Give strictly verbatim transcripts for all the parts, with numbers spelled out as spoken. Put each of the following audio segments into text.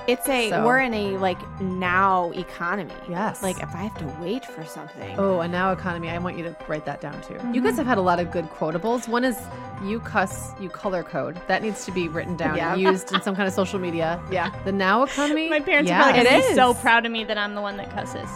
It's a, So- we're in a like now economy. Yes. Like if I have to wait for something. Oh, a now economy. I want you to write that down too. You guys have had a lot of good quotables. One is you cuss, you color code. That needs to be written down Yeah. and used in some kind of social media. Yeah. The now economy. My parents yeah. are probably it going to be is. so proud of me that I'm the one that cusses.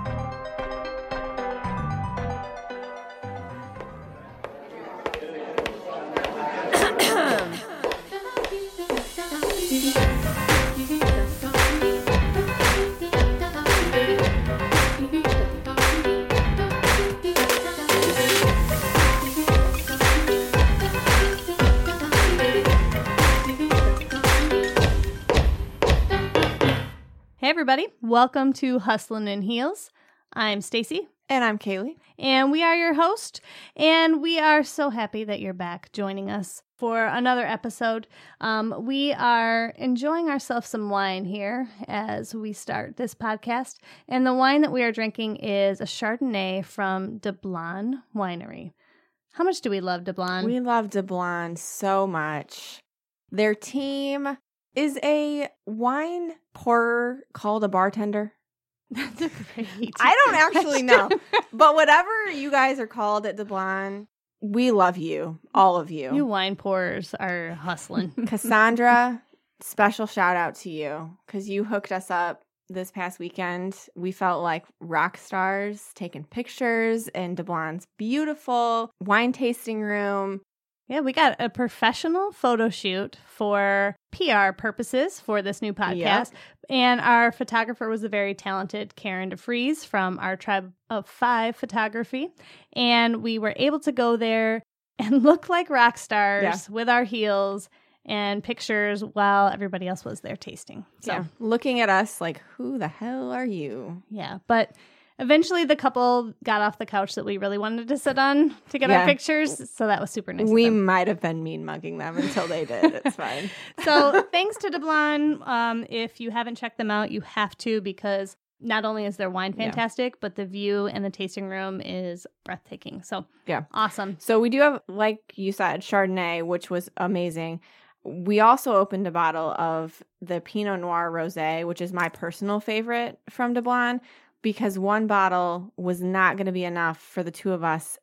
Hey everybody, welcome to Hustlin' in Heels. I'm Stacy, And I'm Kaylee. and we are your host, and we are so happy that you're back joining us for another episode. Um, we are enjoying ourselves some wine here as we start this podcast, and the wine that we are drinking is a Chardonnay from De Blanc Winery. How much do we love De Blanc? We love De Blanc so much. Their team is a wine pourer called a bartender. That's a great. I don't actually know. But whatever you guys are called at De Blanc, we love you. All of you. You wine pourers are hustling. Cassandra, special shout out to you because you hooked us up this past weekend. We felt like rock stars taking pictures in De Blanc's beautiful wine tasting room. Yeah, we got a professional photo shoot for P R purposes for this new podcast. Yep. And our photographer was a very talented Karen DeFries from our Tribe of Five Photography. And we were able to go there and look like rock stars Yeah. with our heels and pictures while everybody else was there tasting. So, Yeah. Looking at us like, who the hell are you? yeah. But eventually the couple got off the couch that we really wanted to sit on to get Yeah. our pictures. So that was super nice. of We them. might have been mean mugging them until they did. It's fine. So thanks to De Blanc. Um, if you haven't checked them out, you have to, because not only is their wine Yeah. fantastic, but the view and the tasting room is breathtaking. So Yeah. awesome. So we do have, like you said, Chardonnay, which was amazing. We also opened a bottle of the Pinot Noir Rosé, which is my personal favorite from De Blanc, because one bottle was not going to be enough for the two of us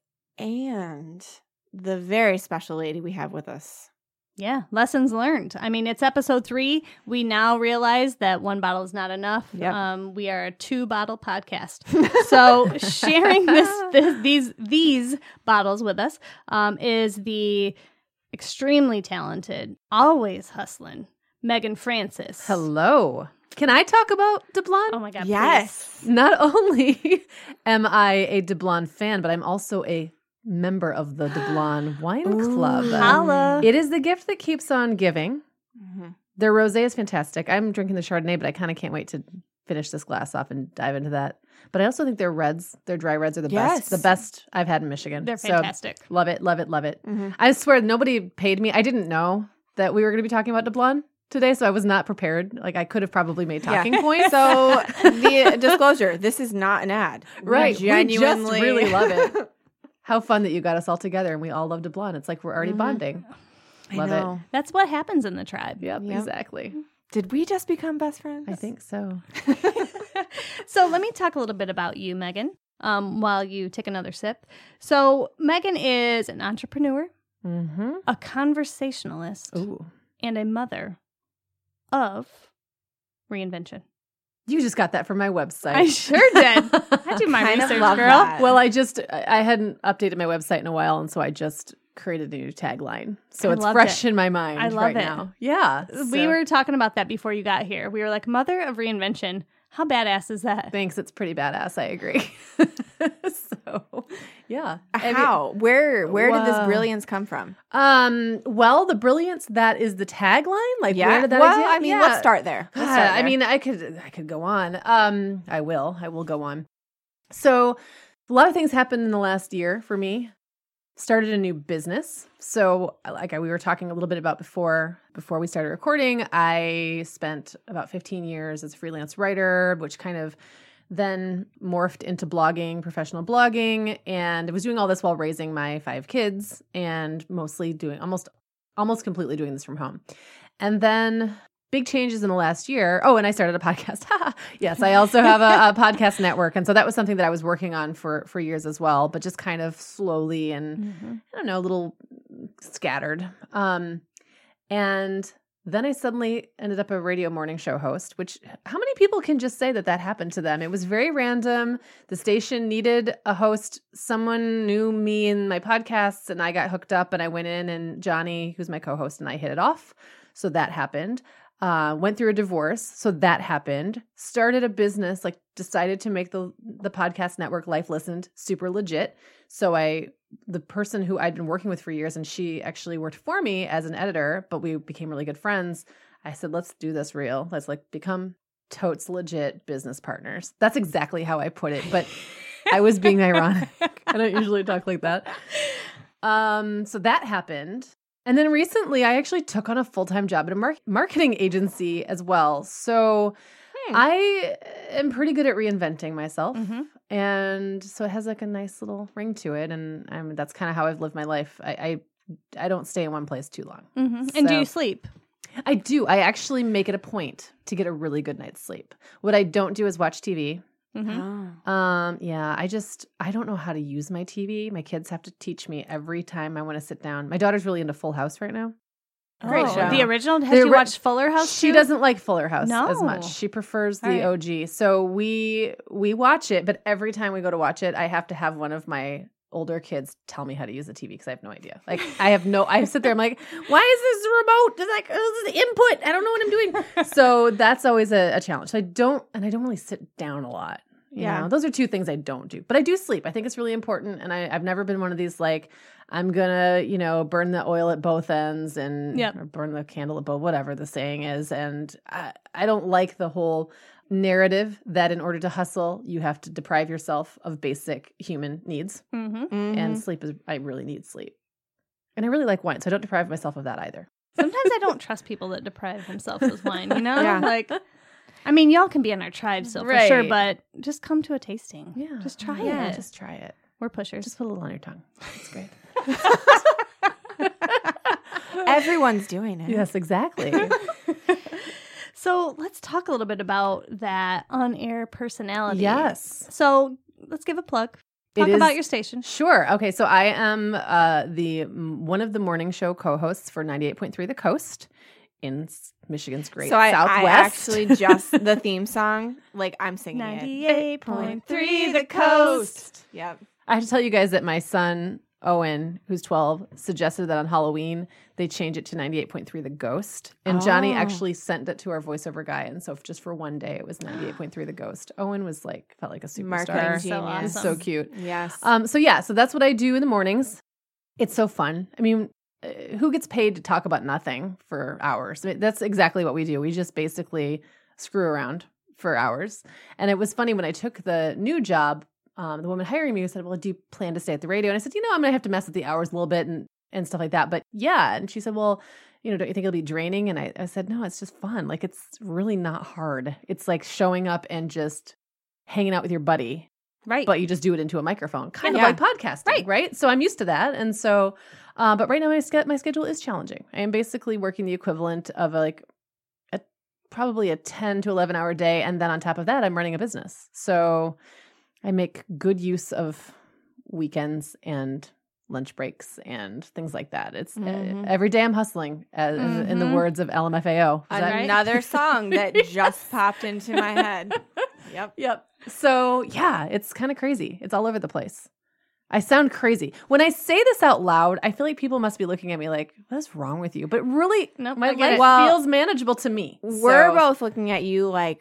and the very special lady we have with us. Yeah, lessons learned. I mean, it's episode three. We now realize that one bottle is not enough. Yep. Um, we are a two-bottle podcast. So sharing this, this these these bottles with us um, is the extremely talented, always hustling Megan Francis. Hello. Can I talk about De Blanc? Oh my God. Yes. Not only am I a De Blanc fan, but I'm also a member of the De Blanc Wine Club. Ooh. Holla. It is the gift that keeps on giving. Mhm. Their rosé is fantastic. I'm drinking the Chardonnay, but I kind of can't wait to finish this glass off and dive into that. But I also think their reds, their dry reds are the Yes. best. The best I've had in Michigan. They're So, fantastic. love it, love it, love it. Mhm. I swear nobody paid me. I didn't know that we were going to be talking about De Blanc today, so I was not prepared. Like I could have probably made talking Yeah. points. So the disclosure, this is not an ad. We Right. genuinely We just really love it. How fun that you got us all together and we all love De Blanc. It's like we're already Mhm. bonding. I Love know. That's what happens in the tribe. Yep, Yep. exactly. Did we just become best friends? I think so. So let me talk a little bit about you, Megan, um, while you take another sip. So Megan is an entrepreneur, Mm-hmm. a conversationalist, Ooh. and a mother of reinvention. You just got that from my website. I sure did. I do my Kind of research, love girl. that. Well, I just I I hadn't updated my website in a while, and so I just created a new tagline. So I it's loved fresh it. in my mind I love right it. now. Yeah. We so- were talking about that before you got here. We were like, mother of reinvention. How badass is that? Thanks. It's pretty badass. I agree. so, yeah. I mean, How? Where? Where did this Wow. brilliance come from? um. Well, the brilliance that is the tagline. Like, where did that well, idea? I mean, Yeah. let's start there. Let's God, start I there. mean, I could I could go on. Um, I will. I will go on. So, a lot of things happened in the last year for me. Started a new business. So, like I, we were talking a little bit about before before we started recording, I spent about fifteen years as a freelance writer, which kind of then morphed into blogging, professional blogging, and I was doing all this while raising my five kids and mostly doing almost almost completely doing this from home. And then big changes in the last year. Oh, and I started a podcast. Yes, I also have a, a podcast network. And so that was something that I was working on for, for years as well, but just kind of slowly and, mm-hmm. I don't know, a little scattered. Um, and then I suddenly ended up a radio morning show host, which how many people can just say that that happened to them? It was very random. The station needed a host. Someone knew me and my podcasts, and I got hooked up, and I went in, and Johnny, who's my co-host, and I hit it off. So that happened. Uh, went through a divorce. So that happened. Started a business, like decided to make the the podcast network Life Listened super legit. So I, the person who I'd been working with for years, and she actually worked for me as an editor, but we became really good friends. I said, let's do this real. Let's like become totes legit business partners. That's exactly how I put it, but I was being ironic. I don't usually talk like that. Um, so that happened. And then recently, I actually took on a full-time job at a mar- marketing agency as well. So hmm. I am pretty good at reinventing myself. Mm-hmm. And so it has like a nice little ring to it. And I mean, that's kind of how I've lived my life. I, I I don't stay in one place too long. Mm-hmm. So, and do you sleep? I do. I actually make it a point to get a really good night's sleep. What I don't do is watch T V. Mm-hmm. Um, yeah, I just, I don't know how to use my T V. My kids have to teach me every time I want to sit down. My daughter's really into Full House right now. Great oh, show. The original? Has the, you watched Fuller House She too? doesn't like Fuller House no. as much. She prefers the right. O G. So we, we watch it, but every time we go to watch it, I have to have one of my older kids tell me how to use the T V because I have no idea. Like I have no, I sit there, I'm like, why is this remote? It's like, oh, this is input. I don't know what I'm doing. So that's always a, a challenge. So I don't, and I don't really sit down a lot. You yeah. know, those are two things I don't do, but I do sleep. I think it's really important. And I, I've never been one of these, like, I'm going to, you know, burn the oil at both ends and yep. or burn the candle at both, whatever the saying is. And I, I don't like the whole narrative that in order to hustle, you have to deprive yourself of basic human needs. Mm-hmm. Mm-hmm. And sleep is, I really need sleep. And I really like wine, so I don't deprive myself of that either. Sometimes I don't trust people that deprive themselves of wine, you know? Yeah. Like, I mean, y'all can be in our tribe still, right. for sure, but just come to a tasting. Yeah. Just try yeah, it. Just try it. We're pushers. Just put a little on your tongue. It's great. Everyone's doing it. Yes, exactly. So let's talk a little bit about that on-air personality. Yes. So let's give a plug. Talk It about is, your station. Sure. Okay. So I am uh, the one of the morning show co-hosts for ninety-eight point three The Coast in Michigan's great so I, Southwest. I actually just the theme song, like I'm singing it. ninety-eight point three The Coast. Yep. I have to tell you guys that my son Owen, who's twelve, suggested that on Halloween they change it to ninety-eight point three The Ghost. And Oh. Johnny actually sent it to our voiceover guy. And so just for one day, it was ninety-eight point three The Ghost. Owen was like, felt like a superstar. Marketing So genius. He's awesome. so cute. Yes. Um, so yeah, so that's what I do in the mornings. It's so fun. I mean, uh, who gets paid to talk about nothing for hours? I mean, that's exactly what we do. We just basically screw around for hours. And it was funny when I took the new job, um, the woman hiring me said, well, do you plan to stay at the radio? And I said, you know, I'm going to have to mess with the hours a little bit and, and stuff like that. But yeah. And she said, well, you know, don't you think it'll be draining? And I, I said, no, it's just fun. Like, it's really not hard. It's like showing up and just hanging out with your buddy. Right. But you just do it into a microphone, kind Yeah. of like podcasting, Right. right? So I'm used to that. And so, uh, but right now my, ske- my schedule is challenging. I am basically working the equivalent of a, like a, probably a ten to eleven hour day. And then on top of that, I'm running a business. So I make good use of weekends and lunch breaks and things like that. It's Mhm. uh, every day I'm hustling, as, in the Mhm. words of L M F A O. Is that- Another song that just popped into my head. Yep. Yep. So yeah, it's kind of crazy. It's all over the place. I sound crazy. When I say this out loud, I feel like people must be looking at me like, what's wrong with you? But really, Nope, my I get life it. Well, feels manageable to me. We're So- both looking at you like,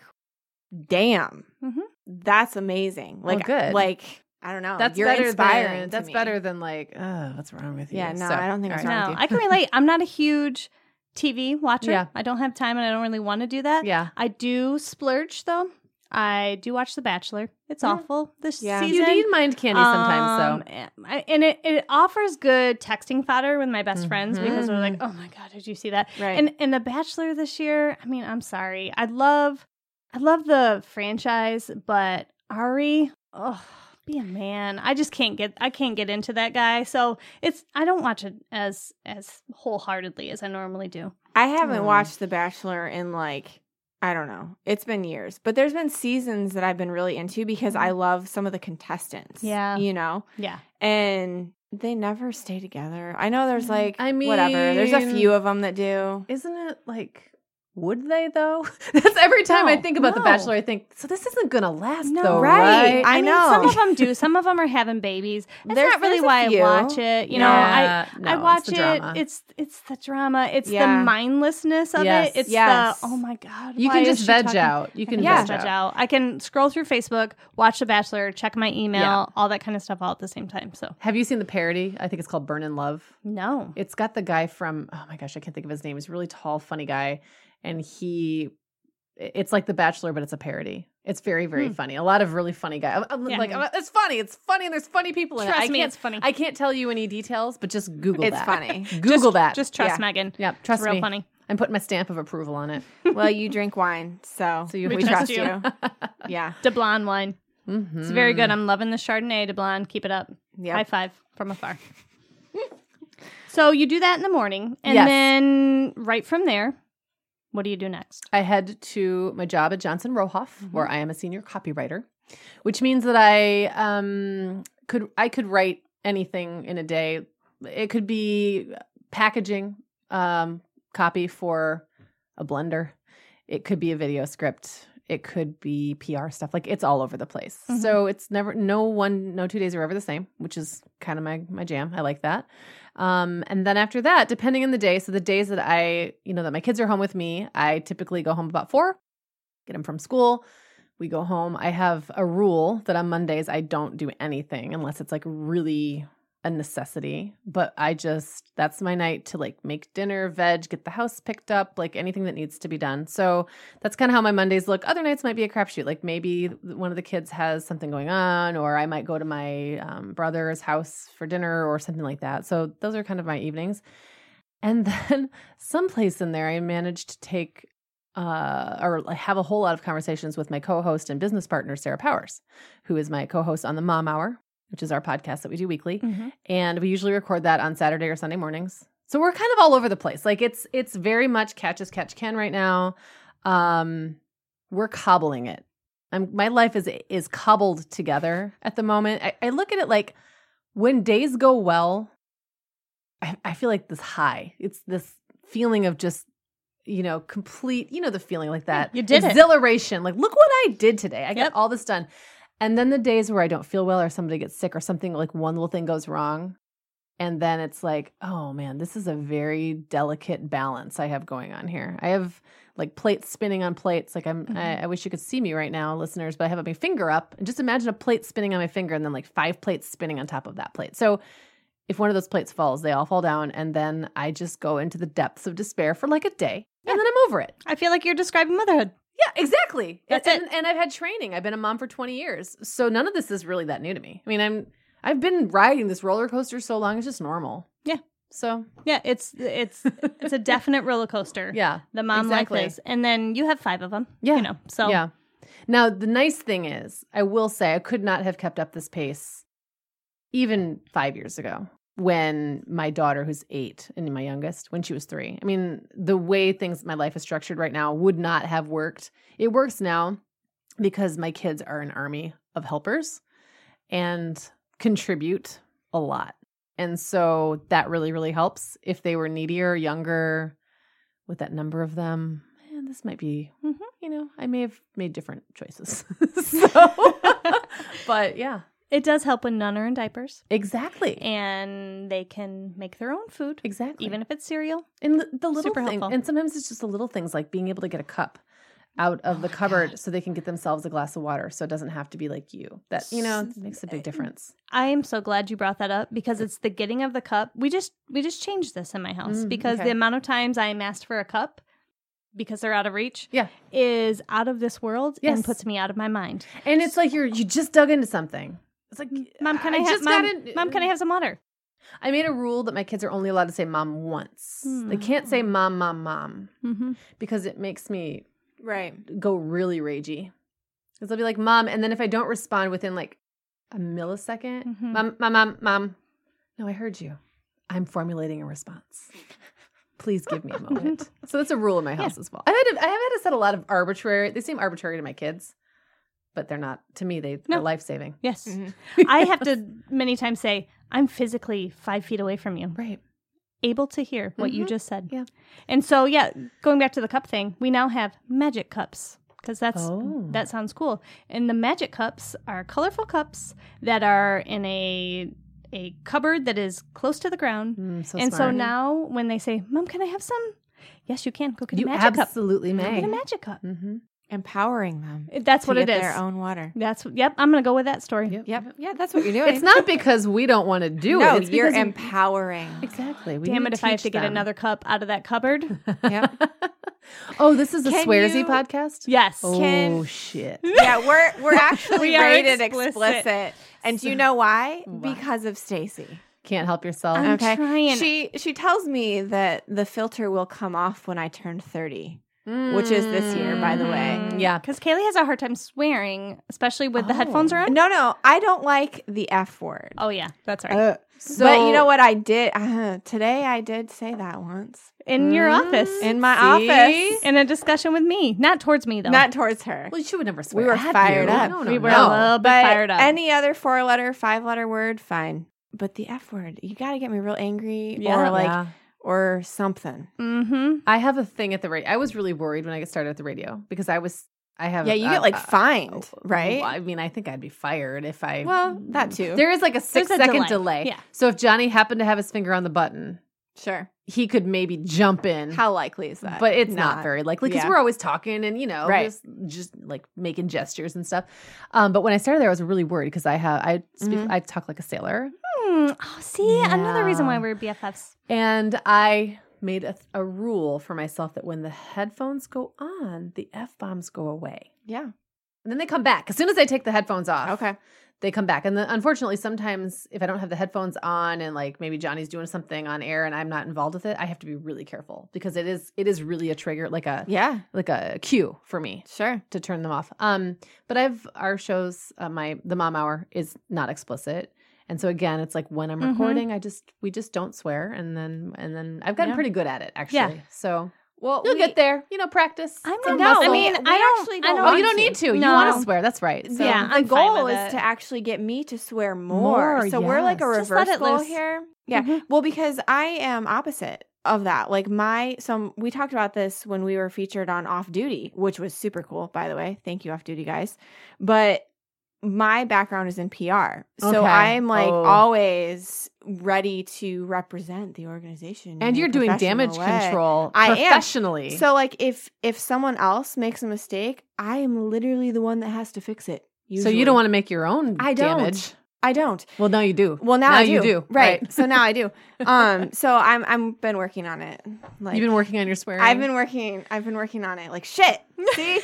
damn, Mhm. that's amazing. Well, Like, good. like I don't know. That's You're better inspiring. than to that's me. better than like, oh, what's wrong with you? Yeah, no, So, I don't think all it's right. wrong No, with you. I can relate. I'm not a huge T V watcher. Yeah. I don't have time and I don't really want to do that. Yeah. I do splurge though. I do watch The Bachelor. It's Yeah. awful this Yeah. season. You need mind candy sometimes, Um, so. and I- and it, it offers good texting fodder with my best friends because we're like, Mhm. oh my God, did you see that? Right. And and The Bachelor this year, I mean, I'm sorry. I love I love the franchise, but Ari, oh, Be a man. I just can't get I can't get into that guy. So it's I don't watch it as as wholeheartedly as I normally do. I haven't Mm. watched The Bachelor in like, I don't know. It's been years. But there's been seasons that I've been really into because I love some of the contestants. Yeah. You know? Yeah. And they never stay together. I know there's like, I whatever. There's a mean- few of them that do. Isn't it like, would they though? That's every time I No, think about The no. Bachelor, I think, so this isn't going to last No, though, right. right? I mean, know. some of them do. Some of them are having babies. That's There's- not really there's a why few. I watch it. You know, Yeah, I no, I it's watch the it. drama. It's it's the drama. It's Yeah. the mindlessness of Yes. it. It's Yes. the oh my god. You why can is just she veg talking- out. You I can can Yeah. veg just veg out. out. I can scroll through Facebook, watch The Bachelor, check my email, Yeah. all that kind of stuff all at the same time. So Have you seen the parody? I think it's called Burn in Love. no. It's got the guy from, oh my gosh, I can't think of his name. He's a really tall, funny guy. And he, it's like The Bachelor, but it's a parody. It's very, very Hmm. funny. A lot of really funny guys. I'm Yeah. like, it's funny. It's funny. And there's funny people in it. Trust I me, can't, it's funny. I can't tell you any details, but just Google It's that. funny. Google just, that. Just trust Yeah. Megan. yeah, trust It's real me. funny. I'm putting my stamp of approval on it. Well, you drink wine, so, So you- we, we trust trust you. you. Yeah. De Blonde wine. Mhm. It's very good. I'm loving the Chardonnay De Blonde. Keep it up. Yep. High five from afar. So you do that in the morning, and Yes. then right from there, what do you do next? I head to my job at Johnson Rohoff, Mm-hmm. where I am a senior copywriter, which means that I um, could I could write anything in a day. It could be packaging um, copy for a blender. It could be a video script. It could be P R stuff. Like it's all over the place. Mhm. So it's never no one no two days are ever the same, which is kind of my my jam. I like that. Um, and then after that, depending on the day, so the days that I, you know, that my kids are home with me, I typically go home about four, get them from school. We go home. I have a rule that on Mondays I don't do anything unless it's like really a necessity. But I just, that's my night to like make dinner, veg, get the house picked up, like anything that needs to be done. So that's kind of how my Mondays look. Other nights might be a crapshoot. Like maybe one of the kids has something going on, or I might go to my um, brother's house for dinner or something like that. So those are kind of my evenings. And then someplace in there, I managed to take uh, or have a whole lot of conversations with my co-host and business partner, Sarah Powers, who is my co-host on the Mom Hour, which is our podcast that we do weekly. Mm-hmm. And we usually record that on Saturday or Sunday mornings. So we're kind of all over the place. Like it's it's very much catch as catch can right now. Um, we're cobbling it. I'm, my life is is cobbled together at the moment. I, I look at it like when days go well, I, I feel like this high. It's this feeling of just, you know, complete, you know, the feeling like that. You did it. Exhilaration. Like, look what I did today. I got Yep. all this done. And then the days where I don't feel well or somebody gets sick or something, like one little thing goes wrong. And then it's like, oh man, this is a very delicate balance I have going on here. I have like plates spinning on plates. Like I'm, Mhm. I, I wish you could see me right now, listeners, but I have my finger up. And just imagine a plate spinning on my finger and then like five plates spinning on top of that plate. So if one of those plates falls, they all fall down. And then I just go into the depths of despair for like a day. Yeah. And then I'm over it. I feel like you're describing motherhood. Yeah, exactly. That's and, it. And I've had training. I've been a mom for twenty years. So none of this is really that new to me. I mean, I'm I've been riding this roller coaster so long, it's just normal. Yeah. So, Yeah, it's it's it's a definite roller coaster. yeah. The mom exactly. life is, and then you have five of them. Yeah. you know. So Yeah. Now, the nice thing is, I will say I could not have kept up this pace even five years ago when my daughter, who's eight, and my youngest, when she was three. I mean, the way things, my life is structured right now would not have worked. It works now because my kids are an army of helpers and contribute a lot. And so that really, really helps. If they were needier, younger, with that number of them, man, this might be, Mhm. you know, I may have made different choices. so, but yeah, it does help when none are in diapers, exactly. and they can make their own food, Exactly. even if it's cereal. and the, the little Super thing, helpful. and sometimes it's just the little things like being able to get a cup out of Oh the my cupboard God. so they can get themselves a glass of water. So it doesn't have to be like you. That, you know, it makes a big difference. I am so glad you brought that up because it's the getting of the cup. We just we just changed this in my house Mm, because okay. the amount of times I am asked for a cup because they're out of reach Yeah. is out of this world Yes. and puts me out of my mind. And it's like you're, you just dug into something. It's like, Mom, can I, have just mom, got in- mom, can I have some water? I made a rule that my kids are only allowed to say mom once. They can't say mom, mom, mom Mm-hmm. because it makes me Right. go really ragey. Because they'll be like, mom. And then if I don't respond within like a millisecond. Mhm. Mom, mom, mom, mom. No, I heard you. I'm formulating a response. Please give me a moment. So that's a rule in my house as well. I've had to, I have had to set a lot of arbitrary. They seem arbitrary to my kids, but they're not. To me, they No. are life saving. Yes. Mm-hmm. I have to many times say, I'm physically five feet away from you, Right. able to hear what you Mhm. just said. Yeah. And so, yeah, going back to the cup thing, we now have magic cups because that's Oh. that sounds cool. And the magic cups are colorful cups that are in a a cupboard that is close to the ground. Mm, so and so smart. now when they say, Mom, can I have some? Yes, you can. Go get you a magic cup. absolutely Go get a may. magic cup. Mm-hmm. Empowering them. That's to what it get is. Their own water. That's yep. I'm gonna go with that story. Yep. Yep. Yeah, that's what you're doing. It's not because we don't want to do no, it. It's you're because you- empowering. Exactly. We Damn need it! to If I have teach to get them. another cup out of that cupboard. Yep. Oh, this is a Can Swearsy you- podcast? Yes. Oh, Can- shit. Yeah, we're we're actually We are rated explicit. explicit. And do you know why? Why? Because of Stacy. Can't help yourself. I'm Okay. trying. She she tells me that the filter will come off when I turn thirty. Which is this year, by the way. Mm, Yeah. Because Kaylee has a hard time swearing, especially with the Oh. headphones around. No, no, I don't like the F word. Oh yeah, that's right. Uh, so, but you know what I did? Uh, today I did say that once. In your Mm, office, In my See? office. in a discussion with me, not towards me though. Not towards her. Well, she would never swear. We were at fired you. up. No, no, We were no. a little bit but fired up. any other four letter, five letter word, fine. But the F word, you got to get me real angry Yeah. or like, Yeah. or something. Mm-hmm. I have a thing at the radio. I was really worried when I got started at the radio because I was, I have. Yeah, you uh, get like uh, fined, uh, right? well, I mean, I think I'd be fired if I. Well, that too. There is like a six There's a second delay. delay. Yeah. So if Johnny happened to have his finger on the button, Sure. he could maybe jump in. How likely is that? But it's not, very likely because Yeah. we're always talking and, you know, Right. just, just like making gestures and stuff. Um, but when I started there, I was really worried because I have, I speak, Mhm. I talk like a sailor. Hmm. Oh, see, another reason why Yeah. we're B F Fs. And I made a, a rule for myself that when the headphones go on, the F bombs go away. Yeah. And then they come back. As soon as I take the headphones off, Okay. they come back. And the, unfortunately, sometimes if I don't have the headphones on and like maybe Johnny's doing something on air and I'm not involved with it, I have to be really careful because it is it is really a trigger, like a Yeah. like a cue for me Sure. to turn them off. Um, but I've our shows, uh, my the Mom Hour is not explicit. And so again, it's like when I'm Mhm. recording, I just we just don't swear, and then and then I've gotten Yeah. pretty good at it actually. Yeah. So Well, you'll we- get there, you know, practice. I'm It's a not- No, muscle. I mean, we I don't- actually I don't. don't- oh, want you don't to. need to. You No. want to swear? That's right. So, Yeah, the I'm fine goal with is it. to actually get me to swear more. More, so we're like a yes. Just let reverse it goal loose. here. Yeah. Mhm. Well, because I am opposite of that. Like my, so we talked about this when we were featured on Off Duty, which was super cool, by the way. Thank you, Off Duty guys. But my background is in P R. So Okay. I'm like Oh. always ready to represent the organization. in and a you're doing professional damage way. control I am. professionally. So like if if someone else makes a mistake, I am literally the one that has to fix it. So Usually. you don't want to make your own I don't. damage. I don't. Well, now you do. Well, now, Now I do. you do. Right. Right. So now I do. Um. So I'm I'm been working on it. Like You've been working on your swearing. I've been working. I've been working on it. Like shit. See.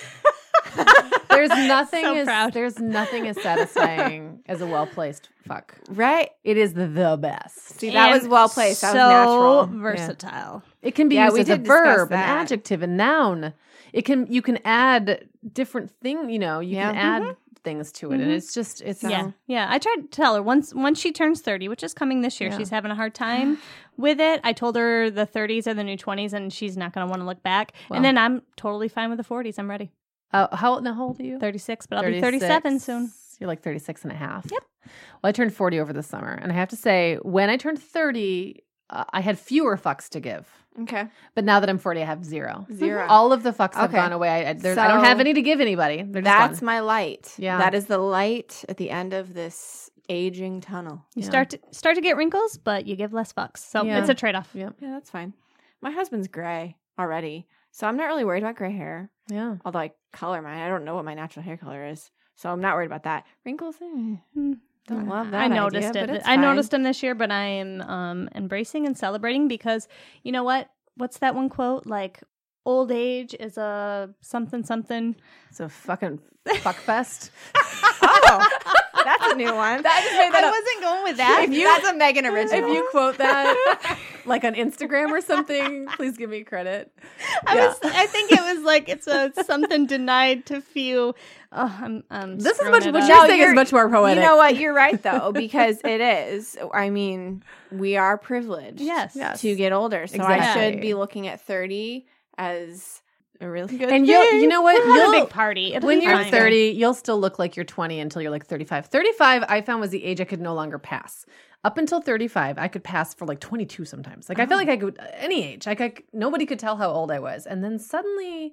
There's nothing So as proud. there's nothing as satisfying as a well placed fuck. Right. It is the, the best. See, that And was well placed. That so was natural. versatile. It can be Yeah, used we as a did discuss verb, an that. adjective, a noun. It can you can add different thing. You know, you Yeah. can add things to it, and Mhm. it's just it's Yeah, yeah. I tried to tell her once once she turns thirty, which is coming this year. Yeah. She's having a hard time with it. I told her the thirties are the new twenties, and she's not going to want to look back. Well. And then I'm totally fine with the forties. I'm ready. Uh, how old now? How old are you? thirty-six, but I'll be thirty-six. thirty-seven soon. You're like thirty-six and a half. Yep. Well, I turned forty over the summer, and I have to say, when I turned thirty, uh, I had fewer fucks to give. Okay. But now that I'm forty, I have zero. Zero. All of the fucks have Okay. gone away. I, I, there's- I don't So have any to give anybody. They're just That's gone. my light. Yeah. That is the light at the end of this aging tunnel. You Yeah. start to start to get wrinkles, but you give less fucks. So Yeah. it's a trade off. Yep. Yeah, that's fine. My husband's gray already, so I'm not really worried about gray hair. Yeah. Although I color mine, I don't know what my natural hair color is, so I'm not worried about that. Wrinkles, eh, don't love that. I noticed idea, but it. it's I fine. noticed them this year, but I am um, embracing and celebrating because you know what? What's that one quote? Like, old age is a something something. It's a fucking fuck fest. Oh, that's a new one. I just made that I up. wasn't going with that. If you, that's a Megan original. If you quote that, like on Instagram or something. Please give me credit. I Yeah. was. I think it was like it's a something denied to few. Oh, I'm. I'm This is screwing much. it What up. you're No, saying you're- is much more poetic. You know what? You're right, though, because it is. I mean, we are privileged Yes. Yes. to get older. So I Exactly. should be looking at thirty as a really good And thing. you'll, you know what? We'll have a You'll- big party. It'll when be you're fine. thirty, you'll still look like you're twenty until you're like thirty-five. thirty-five, I found, was the age I could no longer pass. Up until thirty-five, I could pass for like twenty-two sometimes. Like I felt like I could any age. Like I, c- nobody could tell how old I was. And then suddenly,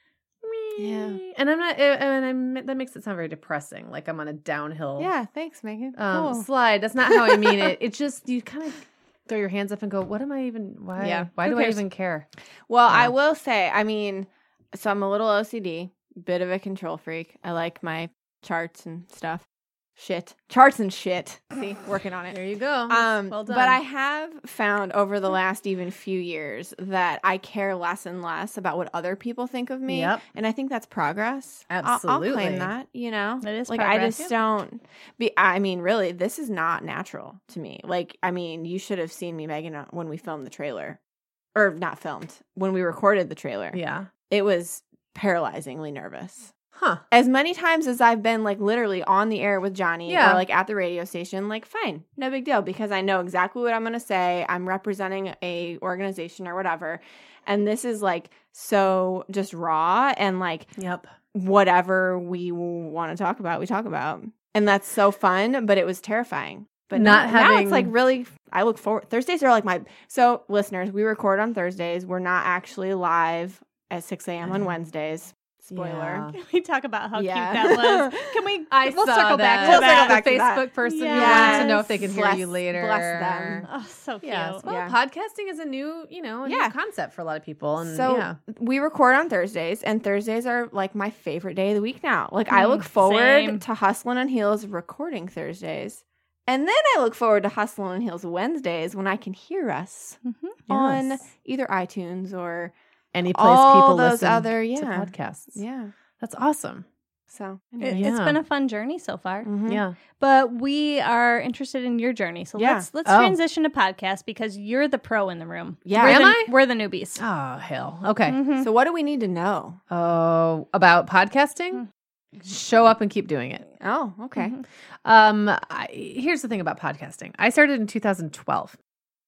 Yeah. And I'm not. And I'm, that makes it sound very depressing. Like I'm on a downhill. Yeah, thanks, Megan. Um, Cool. slide. That's not how I mean it. It's just you kind of throw your hands up and go, "What am I even? Why? Yeah. Why Who do I cares? even care?" Well, I Yeah. will say, I mean, so I'm a little O C D, bit of a control freak. I like my charts and stuff. Shit. Charts and shit. See, working on it. There you go. Um, well done. but I have found over the last even few years that I care less and less about what other people think of me. Yep. And I think that's progress. I'll- I'll, Absolutely. claim that, you know? It is like, I progress. just don't be, I mean, really, this is not natural to me. Like, I mean, you should have seen me, Megan, uh, when we filmed the trailer. Or not filmed, when we recorded the trailer. yeah. It was paralyzingly nervous. Huh. As many times as I've been like literally on the air with Johnny Yeah. or like at the radio station, like fine, no big deal because I know exactly what I'm going to say. I'm representing a organization or whatever. And this is like so just raw and like Yep. whatever we want to talk about, we talk about. And that's so fun, but it was terrifying. But Not now, now having- it's like really, I look forward. Thursdays are like my, so listeners, we record on Thursdays. We're not actually live at six a.m. on Wednesdays. Spoiler. Yeah. Can we talk about how Yeah. cute that was? Can we? I we'll saw circle that. back to We'll that. circle back the to that. Facebook person who wanted to know if they Yes. can hear Bless- you later. bless them. Oh, so cute. Yes. Well, Yeah. podcasting is a new, you know, a Yeah. new concept for a lot of people. And So yeah. we record on Thursdays, and Thursdays are like my favorite day of the week now. Like I Mm, look forward same. to Hustlin' on Heels recording Thursdays. And then I look forward to Hustlin' on Heels Wednesdays when I can hear us Mhm. on Yes. either iTunes or Any place all people those listen other to yeah. podcasts. Yeah. That's awesome. So It, anyway. It's Yeah. been a fun journey so far, Mhm. Yeah. but we are interested in your journey. So Yeah. let's let's Oh. transition to podcast because you're the pro in the room. Yeah. we're Am the, I? We're the newbies. Oh, hell. Okay. Mhm. So what do we need to know? Oh, about podcasting? Show up and keep doing it. Oh, okay. Mhm. Um, I, here's the thing about podcasting. I started in two thousand twelve,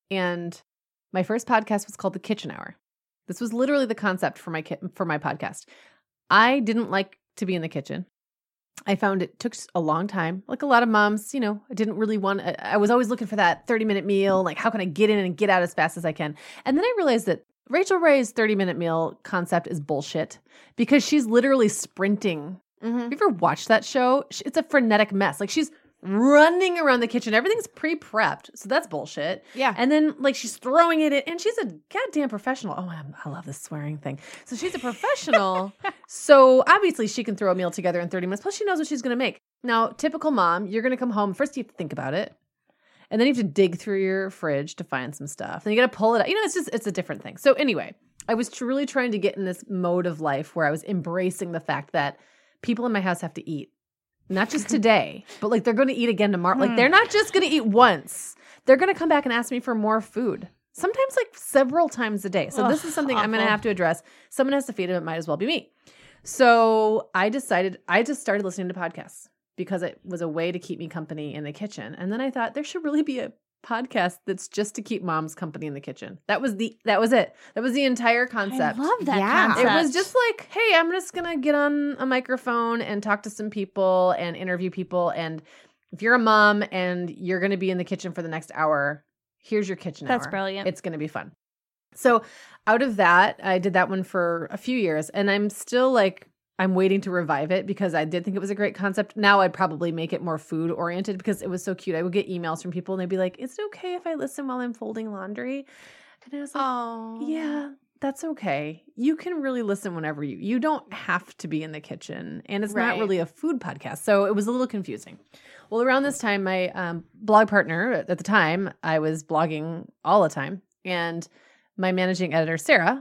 and my first podcast was called The Kitchen Hour. This was literally the concept for my ki- for my podcast. I didn't like to be in the kitchen. I found it took a long time. Like a lot of moms, you know, I didn't really want. I I was always looking for that thirty minute meal. Like, how can I get in and get out as fast as I can? And then I realized that Rachel Ray's thirty minute meal concept is bullshit because she's literally sprinting. Mm-hmm. Have you ever watched that show? Sh- It's a frenetic mess. Like she's running around the kitchen. Everything's pre-prepped. So that's bullshit. Yeah. And then like she's throwing it in and she's a goddamn professional. Oh, I'm, I love this swearing thing. So she's a professional. So obviously she can throw a meal together in thirty minutes. Plus she knows what she's going to make. Now, typical mom, you're going to come home. First you have to think about it. And then you have to dig through your fridge to find some stuff. Then you got to pull it out. You know, it's just, it's a different thing. So anyway, I was truly trying to get in this mode of life where I was embracing the fact that people in my house have to eat. Not just today, but like they're going to eat again tomorrow. Like they're not just going to eat once. They're going to come back and ask me for more food. Sometimes like several times a day. So Ugh, this is something I'm going to awful. have to address. Someone has to feed them. It might as well be me. So I decided, I just started listening to podcasts because it was a way to keep me company in the kitchen. And then I thought there should really be a podcast that's just to keep moms company in the kitchen. That was the, that was it. That was the entire concept. I love that Yeah. concept. It was just like, hey, I'm just going to get on a microphone and talk to some people and interview people. And if you're a mom and you're going to be in the kitchen for the next hour, here's your kitchen That's hour. brilliant. It's going to be fun. So out of that, I did that one for a few years. And I'm still like, I'm waiting to revive it because I did think it was a great concept. Now I'd probably make it more food oriented because it was so cute. I would get emails from people and they'd be like, is it okay if I listen while I'm folding laundry? And I was like, Oh. yeah, that's okay. You can really listen whenever you, you don't have to be in the kitchen. And it's not Right. really a food podcast. So it was a little confusing. Well, around this time, my um, blog partner at the time, I was blogging all the time. And my managing editor, Sarah,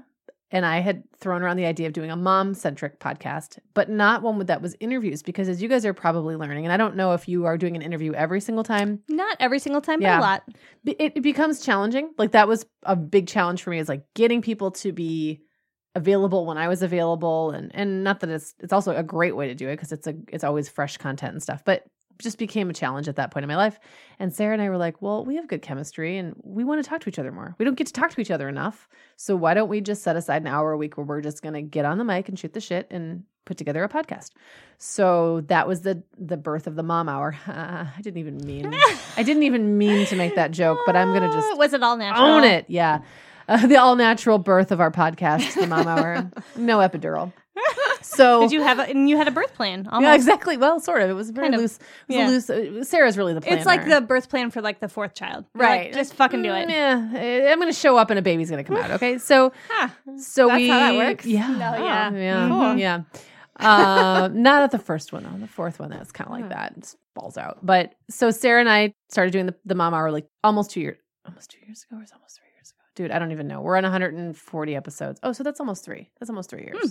And I had thrown around the idea of doing a mom-centric podcast, but not one that was interviews, because as you guys are probably learning, and I don't know if you are doing an interview every single time. Not every single time, Yeah. but a lot. It, it becomes challenging. Like that was a big challenge for me, is like getting people to be available when I was available. And and not that it's it's also a great way to do it, because it's a it's always fresh content and stuff. But just became a challenge at that point in my life. And Sarah and I were like, well, we have good chemistry and we want to talk to each other more. We don't get to talk to each other enough. So why don't we just set aside an hour a week where we're just going to get on the mic and shoot the shit and put together a podcast? So that was the the birth of the Mom Hour. Uh, I didn't even mean, I didn't even mean to make that joke, but I'm going to just Was it all natural? own it. Yeah. Uh, the all natural birth of our podcast, the Mom Hour. No epidural. So Did you have a, and you had a birth plan? Almost. yeah, exactly. Well, sort of. It was very Kind of. loose. It was Yeah. a loose. Uh, Sarah's really the planner. It's like the birth plan for like the fourth child. You're right. like, just fucking do it. Mm, yeah, I'm going to show up and a baby's going to come out. Okay, so Huh. so That's we how that works? Yeah, No, yeah. yeah, Cool. yeah. Uh, not at the first one though. The fourth one, that's kind of like that. It just falls out. But so Sarah and I started doing the, the Mom Hour like almost two years, almost two years ago, or is it almost three years ago? Dude, I don't even know. We're on one hundred forty episodes. Oh, so that's almost three. That's almost three years.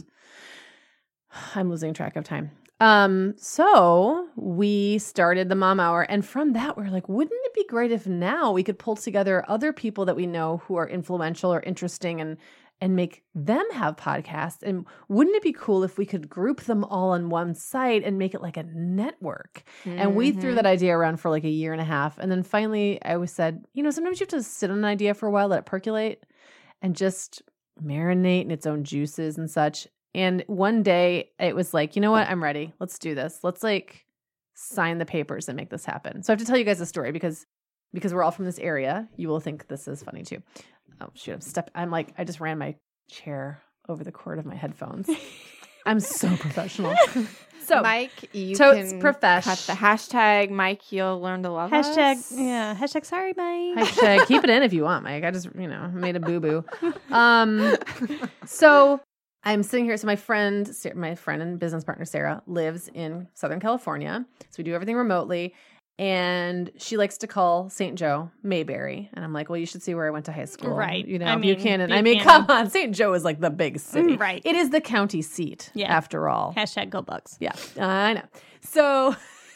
I'm losing track of time. Um, so we started the Mom Hour, and from that, we we're like, wouldn't it be great if now we could pull together other people that we know who are influential or interesting and and make them have podcasts? And wouldn't it be cool if we could group them all on one site and make it like a network? And we threw that idea around for like a year and a half. And then finally I was said, you know, sometimes you have to sit on an idea for a while, let it percolate and just marinate in its own juices and such. And one day it was like, you know what? I'm ready. Let's do this. Let's like sign the papers and make this happen. So I have to tell you guys a story because because we're all from this area. You will think this is funny too. Oh shoot! I'm step. I'm like I just ran my chair over the cord of my headphones. I'm so professional. So Mike, you totes can profesh. cut the hashtag Mike, you'll learn to love Hashtag, us. yeah. Hashtag sorry, Mike. Hashtag keep it in if you want, Mike. I just you know made a boo boo. Um, so. I'm sitting here. So my friend, my friend and business partner, Sarah, lives in Southern California. So we do everything remotely. And she likes to call Saint Joe Mayberry. And I'm like, well, you should see where I went to high school. Right. You know, I mean, Buchanan. I Buchanan. mean, come on. Saint Joe is like the big city. Right. It is the county seat, Yeah. after all. Hashtag go Bucks. Yeah, I know. So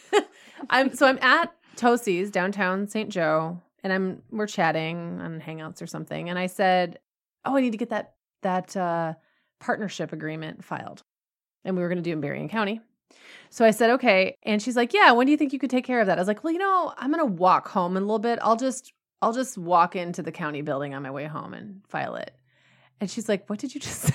I'm so I'm at Tosi's downtown Saint Joe, and I'm we're chatting on Hangouts or something. And I said, oh, I need to get that that uh, partnership agreement filed. And we were going to do it in Berrien County. So I said, okay. And she's like, yeah, when do you think you could take care of that? I was like, well, you know, I'm going to walk home in a little bit. I'll just, I'll just walk into the county building on my way home and file it. And she's like, what did you just say?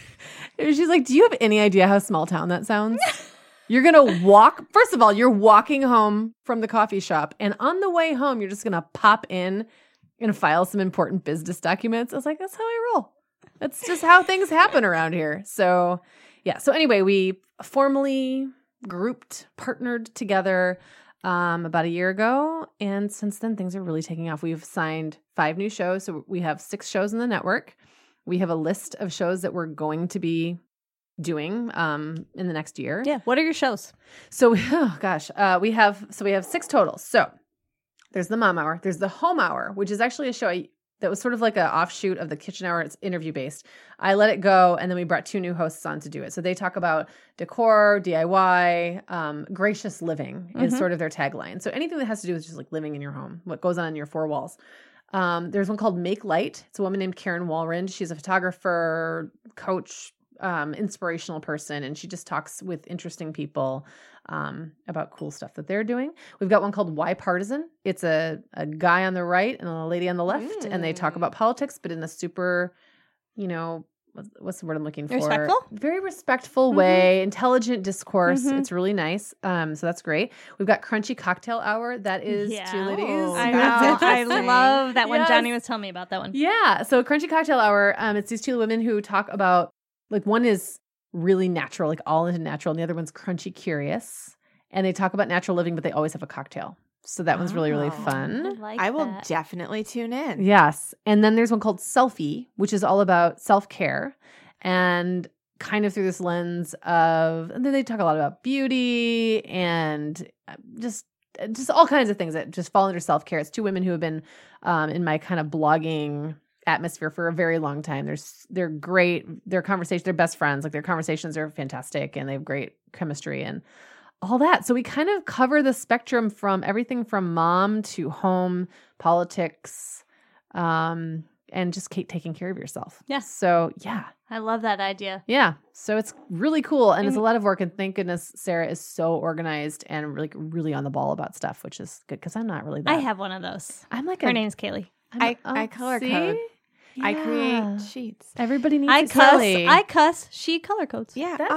And she's like, do you have any idea how small town that sounds? You're going to walk. First of all, you're walking home from the coffee shop. And on the way home, you're just going to pop in and file some important business documents. I was like, that's how I roll. That's just how things happen around here. So yeah. So anyway, we formally grouped, partnered together um, about a year ago. And since then, things are really taking off. We've signed five new shows. So we have six shows in the network. We have a list of shows that we're going to be doing um, in the next year. Yeah. What are your shows? So, oh gosh, uh, we have, so we have six totals. So there's the Mom Hour. There's the Home Hour, which is actually a show I, that was sort of like an offshoot of the Kitchen Hour. It's interview based. I let it go, and then we brought two new hosts on to do it. So they talk about decor, D I Y, um, gracious living is Mhm. sort of their tagline. So anything that has to do with just like living in your home, what goes on in your four walls. Um, there's one called Make Light. It's a woman named Karen Walrand. She's a photographer, coach, um, inspirational person, and she just talks with interesting people um, about cool stuff that they're doing. We've got one called Why Partisan. It's a, a guy on the right and a lady on the left, and they talk Mm. about politics, but in a super, you know, what's, what's the word I'm looking for? Respectful? Very respectful Mhm. way, intelligent discourse. Mhm. It's really nice. Um, so that's great. We've got Crunchy Cocktail Hour. That is Yeah. two ladies. Oh, I that's know. I interesting. love that one. Yes. Johnny was telling me about that one. Yeah. So Crunchy Cocktail Hour, um, it's these two women who talk about, like, one is really natural, like all into natural, and the other one's crunchy curious. And they talk about natural living, but they always have a cocktail. So that one's really, really Oh. fun. like I will that. definitely tune in. Yes. And then there's one called Selfie, which is all about self-care and kind of through this lens of, and then they talk a lot about beauty and just just all kinds of things that just fall under self-care. It's two women who have been um, in my kind of blogging atmosphere for a very long time. They're s- they're great. Their conversation, they're best friends. Like their conversations are fantastic, and they have great chemistry and all that. So we kind of cover the spectrum from everything from mom to home, politics, um, and just keep taking care of yourself. Yeah. So yeah. I love that idea. Yeah. So it's really cool. And it's a And- lot of work. And thank goodness Sarah is so organized and like really on the ball about stuff, which is good because I'm not really that. I have one of those. I'm like Her a, name's Kaylee. I'm I, a- oh, I color see? code. I Yeah. create sheets. Everybody needs I a cuss. Kelly. I cuss. She color codes. Yeah. That's,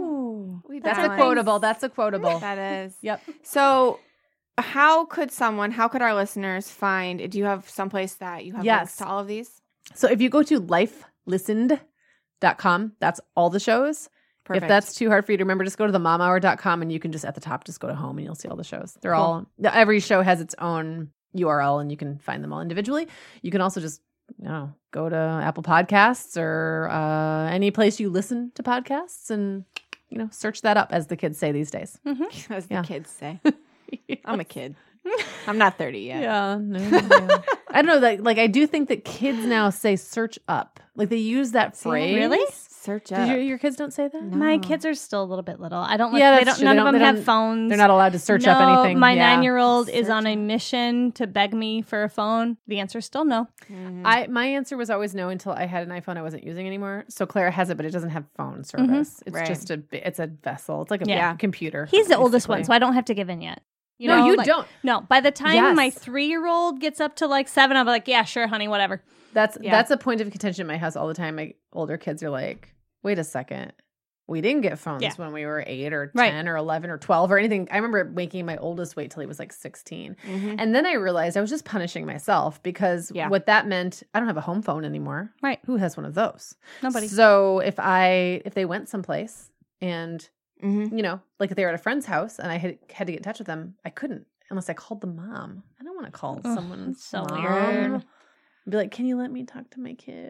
oh. ooh. We That's a balance. quotable. That's a quotable. That is. Yep. So, how could someone, how could our listeners find, do you have someplace that you have Yes. links to all of these? So if you go to life listened dot com, that's all the shows. Perfect. If that's too hard for you to remember, just go to the mom hour dot com and you can just at the top just go to home and you'll see all the shows. They're Cool. all every show has its own U R L and you can find them all individually. You can also just you know go to Apple Podcasts or uh, any place you listen to podcasts and you know search that up, as the kids say these days. As the Yeah. kids say. I'm a kid. I'm not thirty yet. Yeah, no, yeah. I don't know. Like, like I do think that kids now say "search up." Like they use that See, phrase. Really? Search Did up. your, your kids don't say that? No. My kids are still a little bit little. I don't. Let, Yeah, they that's don't. true. None They of don't- them they have don't- phones. They're not allowed to search no, up anything. My Yeah. nine-year-old is Search on a up. mission to beg me for a phone. The answer is still no. Mhm. I my answer was always no until I had an iPhone I wasn't using anymore. So Clara has it, but it doesn't have phone service. It's Right. just a bi- it's a vessel. It's like a Yeah. computer. He's the oldest one, basically. so I don't have to give in yet. You no, know, you like- don't. No, by the time Yes. my three-year-old gets up to like seven, I'll be like, yeah, sure, honey, whatever. That's Yeah. that's a point of contention in my house all the time. My older kids are like, "Wait a second, we didn't get phones Yeah. when we were eight or Right. ten or eleven or twelve or anything." I remember making my oldest wait till he was like sixteen, Mhm. and then I realized I was just punishing myself because Yeah. what that meant, I don't have a home phone anymore. Right. Who has one of those? Nobody. So if I if they went someplace and Mhm. you know, like if they were at a friend's house and I had had to get in touch with them, I couldn't unless I called the mom. I don't want to call Ugh, someone's that's so mom. weird. Be like, can you let me talk to my kid?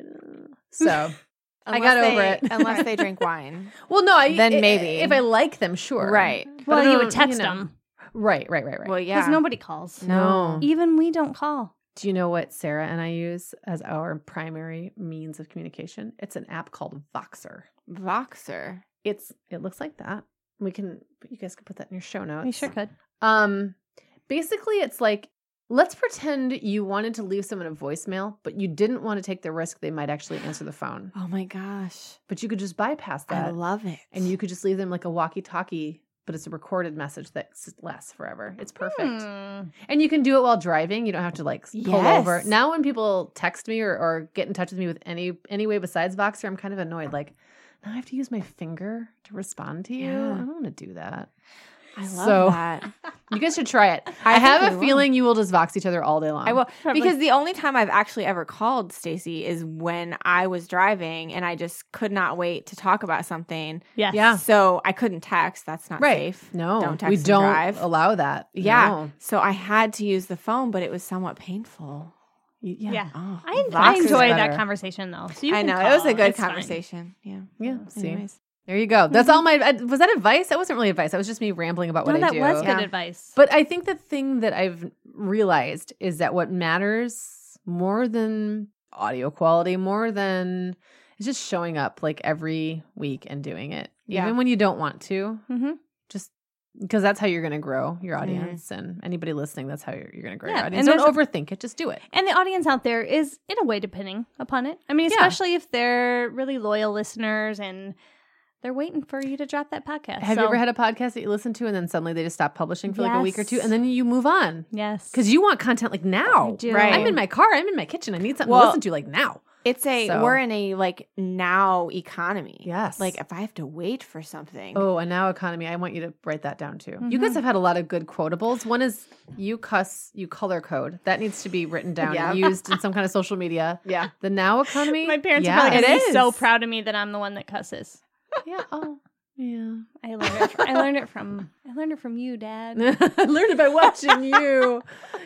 So I Unless got over they- it. Unless they drink wine. well, no, I Then i- maybe. if I like them, sure, Right. But Well, I you don't- would text know. them Right, right, right, right. Well, because yeah. nobody calls. no. Even we don't call. Do you know what Sarah and I use as our primary means of communication? It's an app called Voxer. Voxer. It's it looks like that. We can you guys can put that in your show notes. We sure could. Um, basically, it's like, let's pretend you wanted to leave someone a voicemail, but you didn't want to take the risk they might actually answer the phone. Oh my gosh. But you could just bypass I that. love it. And you could just leave them like a walkie-talkie, but it's a recorded message that s- lasts forever. It's perfect. Hmm. And you can do it while driving. You don't have to like s- pull Yes. over. Now when people text me or, or get in touch with me with any any way besides Voxer, I'm kind of annoyed. Like, now I have to use my finger to respond to you. Yeah. I don't want to do that. I love So- that. You guys should try it. I, I have think a we will. feeling you will just Vox each other all day long. I will Probably. because the only time I've actually ever called Stacy is when I was driving and I just could not wait to talk about something. Yes. Yeah. So I couldn't text. That's not Right. safe. No, Don't text we and don't drive. allow that. Yeah. No. So I had to use the phone, but it was somewhat painful. Y- Yeah. Yeah. Oh, I, Vox I is enjoyed better. that conversation though. So you I can know. It was a call. good It's fine. conversation. Yeah. Yeah. See, Anyways. there you go. That's all my. uh, Was that advice? That wasn't really advice. That was just me rambling about what No, I that do. was good Yeah. advice. But I think the thing that I've realized is that what matters more than audio quality, more than is just showing up like every week and doing it, Yeah. even when you don't want to. mm-hmm. Just because that's how you're going to grow your audience, and anybody listening, that's how you're, you're going to grow Yeah, your audience. and Don't there's- overthink it. Just do it. And the audience out there is, in a way, depending upon it. I mean, Yeah. especially if they're really loyal listeners and they're waiting for you to drop that podcast. Have So- you ever had a podcast that you listen to and then suddenly they just stop publishing for like a week or two, Yes. and then you move on Yes. because you want content like now? I do. Right. I'm in my car. I'm in my kitchen. I need something Well, to listen to like now. It's a So- we're in a like now economy. Yes. Like if I have to wait for something. Oh, and now economy. I want you to write that down too. You Mhm. guys have had a lot of good quotables. One is you cuss, you color code. That needs to be written down Yeah. and used in some kind of social media. Yeah. The now economy. My parents yes. are probably It going to be is. so proud of me that I'm the one that cusses. Yeah. Oh, yeah. I learned it. From, I learned it from. I learned it from you, Dad. I learned it by watching you.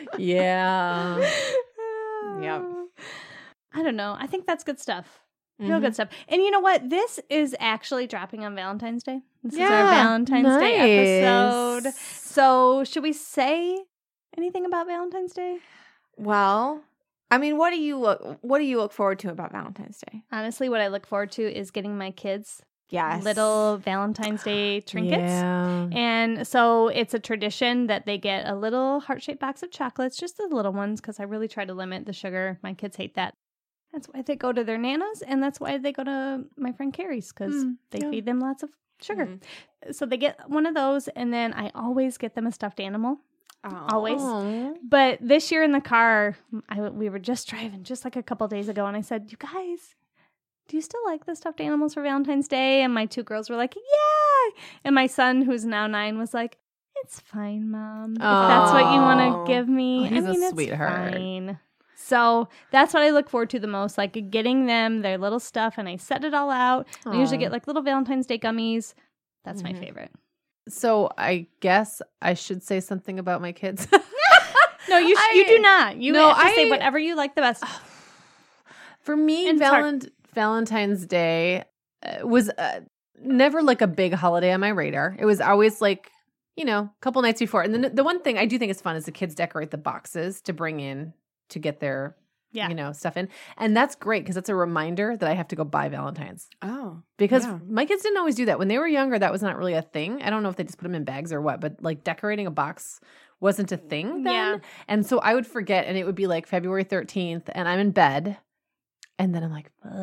Yeah. Yep. I don't know. I think that's good stuff. Real Mhm. good stuff. And you know what? This is actually dropping on Valentine's Day. This is our Yeah, Valentine's Day nice. episode. So, should we say anything about Valentine's Day? Well, I mean, what do you look what do you look forward to about Valentine's Day? Honestly, what I look forward to is getting my kids Yes. little Valentine's Day trinkets. Yeah. And so it's a tradition that they get a little heart-shaped box of chocolates, just the little ones, because I really try to limit the sugar. My kids hate that. That's why they go to their Nana's, and that's why they go to my friend Carrie's, because Mm, they yeah. feed them lots of sugar. Mhm. So they get one of those, and then I always get them a stuffed animal. Oh. Always. Aw. But this year in the car, I, we were just driving just like a couple days ago, and I said, you guys, do you still like the stuffed animals for Valentine's Day? And my two girls were like, yeah. And my son, who's now nine, was like, it's fine, Mom. If that's what you want Oh. to give me. Oh, he's I a mean, it's sweetheart. fine. So that's what I look forward to the most, like getting them their little stuff, and I set it all out. I usually Aw. get like little Valentine's Day gummies. That's my Mhm. favorite. So I guess I should say something about my kids. No, you sh- I- you do not. You No, have to I- say whatever you like the best. For me, And it's hard. Valent- Valentine's Day uh, was uh, never like a big holiday on my radar. It was always like, you know, a couple nights before. And then the one thing I do think is fun is the kids decorate the boxes to bring in to get their, Yeah. you know, stuff in. And that's great because that's a reminder that I have to go buy Valentine's. Oh. Because Yeah. my kids didn't always do that. When they were younger, that was not really a thing. I don't know if they just put them in bags or what, but like decorating a box wasn't a thing then. Yeah. And so I would forget, and it would be like February thirteenth, and I'm in bed. And then I'm like, fuck.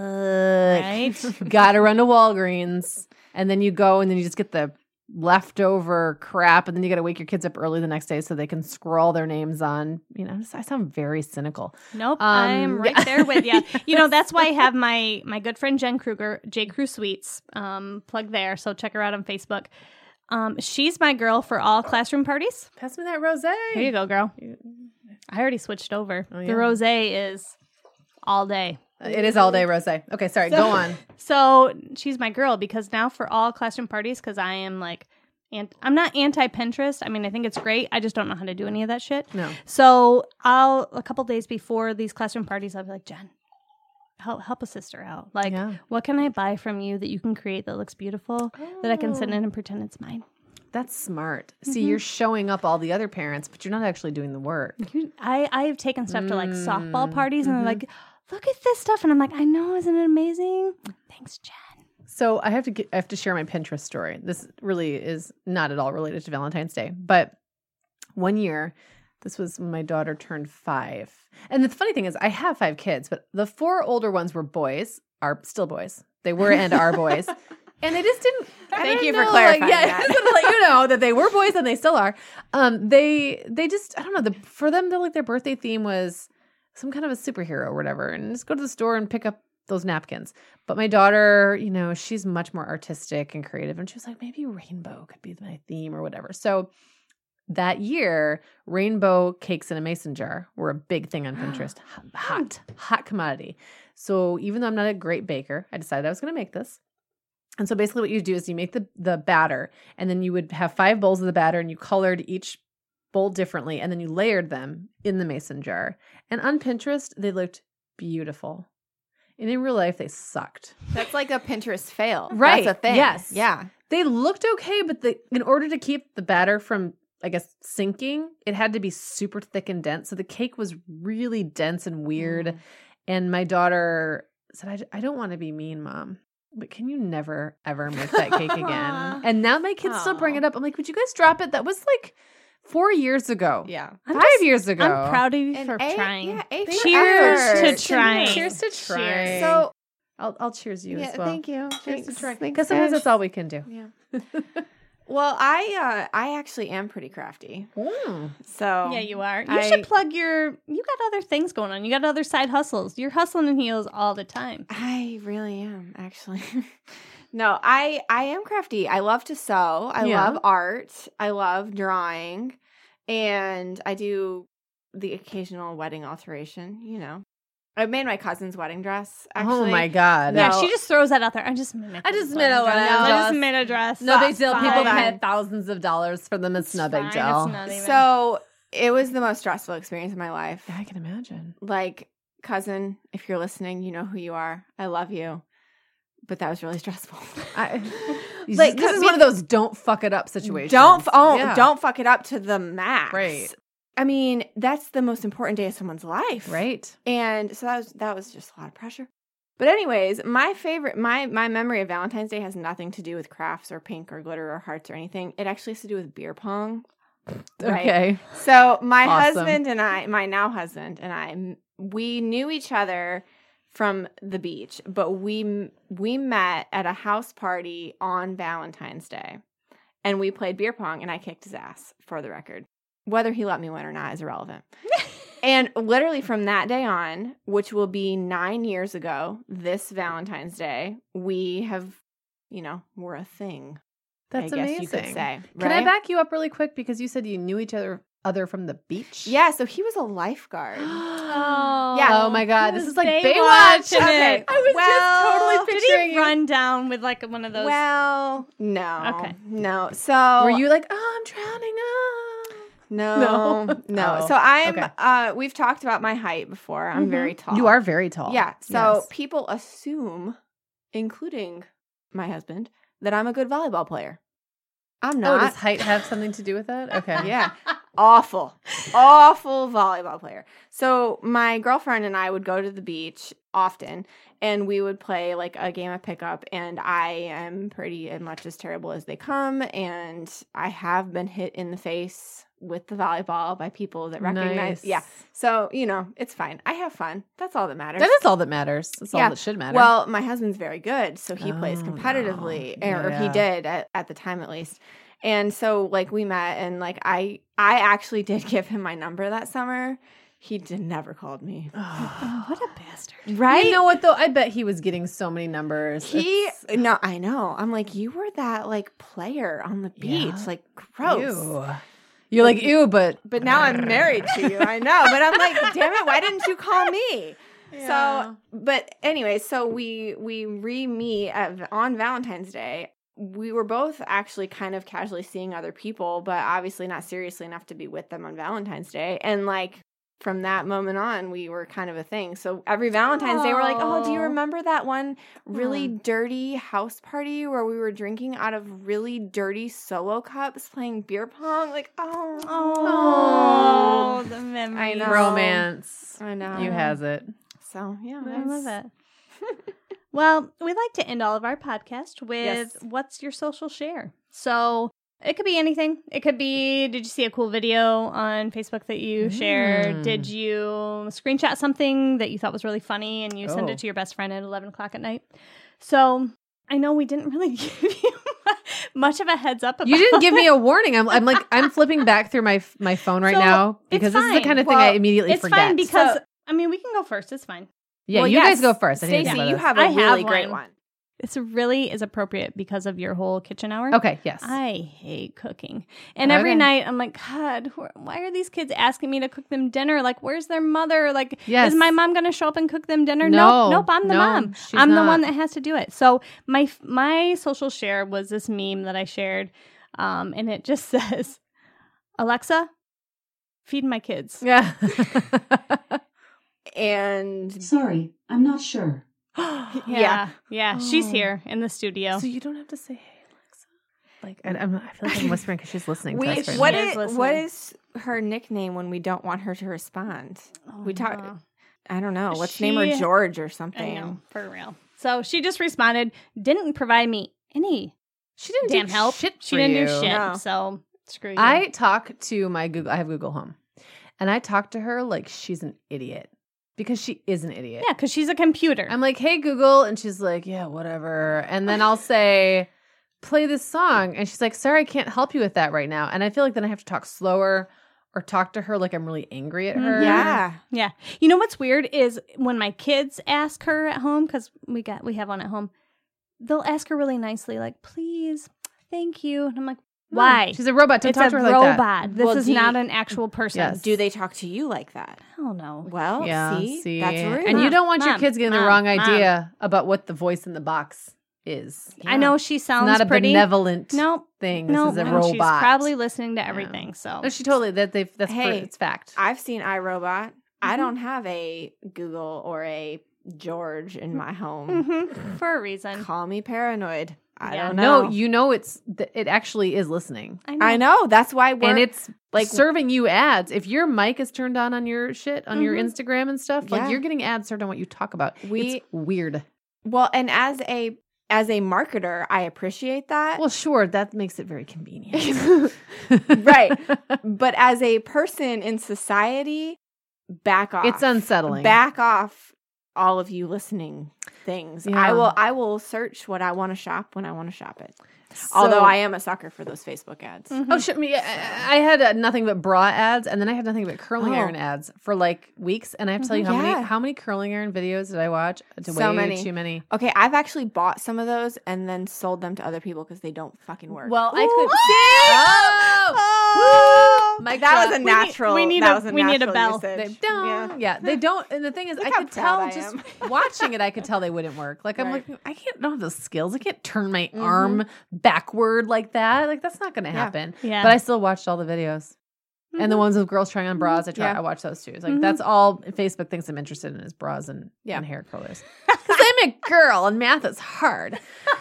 Right? Gotta run to Walgreens. And then you go, and then you just get the leftover crap, and then you got to wake your kids up early the next day so they can scroll their names on. You know, I sound very cynical. Nope, Um, I am right yeah. there with you. You know, that's why I have my my good friend Jen Kruger, J Crew Sweets, um, plug there. So check her out on Facebook. Um, she's my girl for all classroom parties. Pass me that rosé. Here you go, girl. I already switched over. Oh, The yeah. rosé is all day. It is all day rosé. Okay, sorry. So- go on. So she's my girl because now for all classroom parties, because I am like, and I'm not anti Pinterest. I mean, I think it's great. I just don't know how to do any of that shit. No. So I'll a couple days before these classroom parties, I'll be like, Jen, help help a sister out. Like, Yeah. what can I buy from you that you can create that looks beautiful that I can sit in and pretend it's mine? That's smart. See, Mm-hmm. you're showing up all the other parents, but you're not actually doing the work. You- I I have taken stuff to like softball Mm, parties, and mhm. they're like, look at this stuff, and I'm like, I know, isn't it amazing? Thanks, Jen. So I have to get, I have to share my Pinterest story. This really is not at all related to Valentine's Day, but one year, this was when my daughter turned five. And the funny thing is, I have five kids, but the four older ones were boys, are still boys. They were and are boys. And they just didn't. I Thank don't you for know, clarifying Like, yeah, that. just to let you know that they were boys and they still are. Um, they they just I don't know. The, for them, they're like their birthday theme was some kind of a superhero or whatever, and just go to the store and pick up those napkins. But my daughter, you know, she's much more artistic and creative, and she was like, maybe rainbow could be my theme or whatever. So that year, rainbow cakes in a mason jar were a big thing on Pinterest. Hot, hot commodity. So even though I'm not a great baker, I decided I was going to make this. And so basically what you do is you make the, the batter, and then you would have five bowls of the batter, and you colored each bowl differently, and then you layered them in the mason jar. And on Pinterest, they looked beautiful. And in real life, they sucked. That's like a Pinterest fail. Right. That's a thing. Yes. Yeah. They looked okay, but the in order to keep the batter from, I guess, sinking, it had to be super thick and dense. So the cake was really dense and weird. Mm. And my daughter said, I, I don't want to be mean, Mom, but can you never, ever make that cake again? And now my kids still bring Aw. it up. I'm like, would you guys drop it? That was like four years ago. Yeah. I'm Five just- years ago. I'm proud of you And for A- trying. Yeah, A for Cheers effort. to Cheers trying. Cheers to trying. So, I'll, I'll cheers you yeah, as well. thank you. Cheers Thanks. to trying. Thanks, Because sometimes guys. that's all we can do. Yeah. Well, I uh, I actually am pretty crafty. Mm. So Yeah, you are. You I- should plug your. You got other things going on. You got other side hustles. You're hustling in heels all the time. I really am actually. No, I I am crafty. I love to sew. I Yeah. love art. I love drawing, and I do the occasional wedding alteration. You know, I made my cousin's wedding dress. Actually. Oh my God. Yeah, No. she just throws that out there. I just made. my I just cousin's made a wedding dress. wedding I just dress. made a dress. No big It's deal. fine. People fine. paid thousands of dollars for them. It's, It's no big fine. deal. It's not even. So it was the most stressful experience of my life. Yeah, I can imagine. Like, cousin, if you're listening, you know who you are. I love you. But that was really stressful. I, Like, this is we- one of those don't fuck it up situations. Don't f- oh, Yeah. don't fuck it up to the max. Right. I mean, that's the most important day of someone's life. Right. And so that was that was just a lot of pressure. But anyways, my favorite, my my memory of Valentine's Day has nothing to do with crafts or pink or glitter or hearts or anything. It actually has to do with beer pong. Right? Okay. So my Awesome. husband and I, my now husband and I, we knew each other from the beach, but we we met at a house party on Valentine's Day, and we played beer pong, and I kicked his ass, for the record. Whether he let me win or not is irrelevant. And literally from that day on, which will be nine years ago, this Valentine's Day, we have, you know, we're a thing. That's I guess amazing. you could say. Can right? I back you up really quick because you said you knew each other other from the beach? Yeah, so he was a lifeguard. Oh, Yeah. Oh my God, this is like Baywatch Baywatch. in Okay. it. I was Well, just totally Did picturing he you. run down with like one of those? Well, no. Okay. No. So Were you like, oh, I'm drowning? Oh. No, No? no. Oh, So I'm. okay. Uh, we've talked about my height before. I'm Mhm. very tall. You are very tall. Yeah. So Yes. people assume, including my husband, that I'm a good volleyball player. I'm Oh, not. does height have something to do with that? Okay. Yeah. Awful, awful volleyball player. So my girlfriend and I would go to the beach often, and we would play like a game of pickup. And I am pretty much as terrible as they come, and I have been hit in the face with the volleyball by people that recognize. Nice. Yeah. So you know, it's fine. I have fun. That's all that matters. That is all that matters. That's Yeah. all that should matter. Well, my husband's very good, so he plays Oh, competitively, no. or he Yeah. did at, at the time at least. And so, like, we met, and like, I, I actually did give him my number that summer. He did never called me, Oh, what a bastard! right? You know what though? I bet he was getting so many numbers. he, It's- no, I know. I'm like, you were that like player on the beach, Yeah. like gross. Ew. You're like, ew, but But now I'm married to you. I know, but I'm like, damn it, why didn't you call me? Yeah. So, but anyway, so we we re-meet at, on Valentine's Day. We were both actually kind of casually seeing other people, but obviously not seriously enough to be with them on Valentine's Day. And like from that moment on, we were kind of a thing. So every Valentine's Day, we're like, oh, do you Aw. remember that one really Hmm. dirty house party where we were drinking out of really dirty solo cups playing beer pong? Like, oh, Oh, the memory. I know. romance. I know. You has it. So yeah, I love that's- it. Well, we like to end all of our podcasts with Yes. what's your social share? So it could be anything. It could be, did you see a cool video on Facebook that you shared? Mm. Did you screenshot something that you thought was really funny and you send Oh. it to your best friend at eleven o'clock at night? So I know we didn't really give you much of a heads up about You didn't give me it. a warning. I'm, I'm like, I'm flipping back through my my phone right So, now it's because this is the fine. kind of thing Well, I immediately It's forget. fine because, So- I mean, we can go first. It's fine. yeah, Well, you yes, guys go first. I need to Stacey, think you about have a I have really great one. one. It's really is appropriate because of your whole kitchen hour. this. Okay, yes. I hate cooking. And every Okay. night I'm like, God, wh- why are these kids asking me to cook them dinner? Like, where's their mother? Like, Yes. is my mom going to show up and cook them dinner? No, nope. Nope. I'm the no, mom. she's I'm the not. one that has to do it. So my my social share was this meme that I shared. Um, and it just says, Alexa, feed my kids. Yeah. And Sorry, I'm not sure. Yeah. Yeah. She's Oh. here in the studio. So you don't have to say, "Hey, Alexa." Like, I, I'm, I feel like I'm whispering because she's listening. we, to us right what now. She is is listening. what is her nickname when we don't want her to respond? Oh, we talk. no. I don't know. Let's name her She- George or I something. know, for real. So she just responded, didn't provide me any She didn't damn do help. shit She for didn't you. do shit. No. So screw you. I talk to my Google. I have Google Home, and I talk to her like she's an idiot because she is an idiot. yeah, because she's a computer. I'm like, "Hey Google," and she's like, "Yeah, whatever." And then I'll say, "Play this song," and she's like, "Sorry, I can't help you with that right now." And I feel like then I have to talk slower or talk to her like I'm really angry at her. Yeah. yeah. You know what's weird is when my kids ask her at home, because we got we have one at home, they'll ask her really nicely, like, please, thank you. And I'm like, why? She's a robot. Don't it's talk a to her like robot. that. This Well, is do you- not an actual person. Yes. Do they talk to you like that? Hell no. Well, Yeah, see, see, that's rude. and you Mom, don't want your Mom, kids getting the Mom, wrong Mom. idea about what the voice in the box is. I know she It's sounds not a pretty. benevolent Nope. thing. This No, is a no, robot. she's probably listening to everything. So No, she totally that they that's Hey, for, it's fact. I've seen iRobot. I Mhm. don't have a Google or a George in my home. Mhm. for a reason. Call me paranoid. I Yeah. don't know. No, you know it's th- it actually is listening. I know. I know. That's why we're And it's like- like serving you ads. If your mic is turned on on your shit, on your Mhm. Instagram and stuff, Yeah. like you're getting ads served on what you talk about. We- it's weird. well, and as a as a marketer, I appreciate that. Well, sure, that makes it very convenient. Right. But as a person in society, back off. It's unsettling. Back off, all of you listening things. Yeah. I will. I will search what I want to shop when I want to shop it. So- Although I am a sucker for those Facebook ads. Mhm. Oh shit! Me, I, I had uh, nothing but bra ads, and then I had nothing but curling Oh. iron ads for like weeks. And I have to tell you how Yeah. many how many curling iron videos did I watch? To So way many. too many. Okay, I've actually bought some of those and then sold them to other people because they don't fucking work. Well, I Ooh, could. see? Oh, Woo! Mic that drop. was a We need- natural. we need that a- was a we need a natural bell. usage. They don't. Yeah. Yeah. they don't. And the thing is, Look I how could proud tell I just am. watching it. I could tell they wouldn't work. Like I'm Right. like, I can't don't have the skills. I can't turn my Mhm. arm backward like that. Like that's not going to Yeah. happen. Yeah. But I still watched all the videos. And the Mhm. ones with girls trying on bras, I try. Yeah. I watch those too. It's like Mhm. that's all Facebook thinks I'm interested in is bras and, Yeah. and hair colors. Because I'm a girl and math is hard.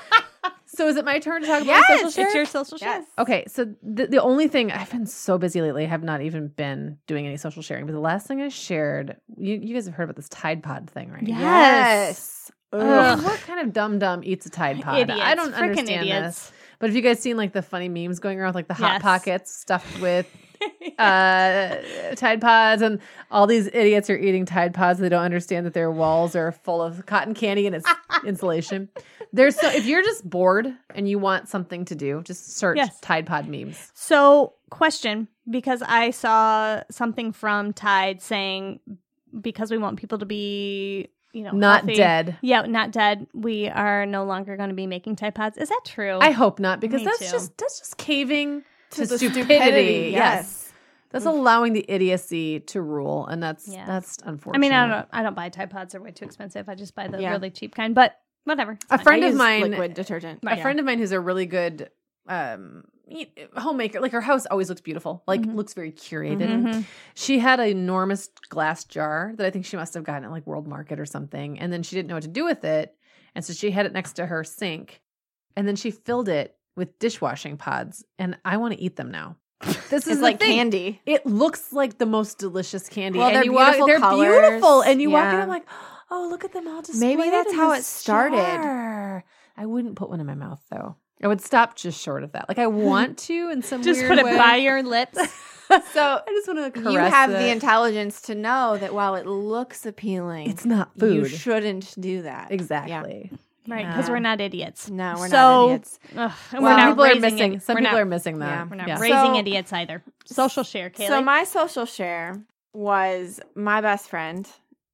So is it my turn to talk about Yes, social it's share? It's your social Yes. share. Okay, so the, the only thing I've been so busy lately, I have not even been doing any social sharing. But the last thing I shared, you, you guys have heard about this Tide Pod thing, right? Yeah. Yes. Ugh, Ugh. what kind of dumb dumb eats a Tide Pod? Idiots. I don't Frickin' understand idiots. this. But have you guys seen like the funny memes going around, like the hot Yes. pockets stuffed with uh, Tide Pods, and all these idiots are eating Tide Pods. They don't understand that their walls are full of cotton candy and it's insulation. There's so if you're just bored and you want something to do, just search Yes. Tide Pod memes. So, question, because I saw something from Tide saying because we want people to be, you know, Not healthy- dead. Yeah, not dead. We are no longer going to be making Tide Pods. Is that true? I hope not, because Me that's too. just that's just caving to, the stupidity. stupidity, Yes. yes. That's allowing the idiocy to rule, and that's Yeah. that's unfortunate. I mean, I don't. I don't buy Tide Pods; they're way too expensive. I just buy the Yeah. really cheap kind. But whatever. It's A fine. friend I of use mine, liquid detergent. Right. a friend of mine who's a really good um y- homemaker, like her house always looks beautiful, like Mhm. looks very curated. Mhm. She had an enormous glass jar that I think she must have gotten at like World Market or something, and then she didn't know what to do with it, and so she had it next to her sink, and then she filled it with dishwashing pods, and I want to eat them now. This is It's the like thing. candy. It looks like the most delicious candy. Well, and they're you walk, beautiful they're colors. beautiful. And you walk in, Yeah. I'm like, oh, look at them all displayed. Maybe that's in how this it started. jar. I wouldn't put one in my mouth though. I would stop just short of that. Like I want to in some Just weird put it way. by your lips. So I just want to caress you have it. the intelligence to know that while it looks appealing, It's not you food. shouldn't do that. Exactly. Right, because Yeah. we're not idiots. No, we're so, not idiots. Ugh, and Well, we're not Some people are raising missing. it- Some we're people not, are missing that. Yeah. We're not Yeah. raising So- idiots either. Social share, Kaylee. So my social share was my best friend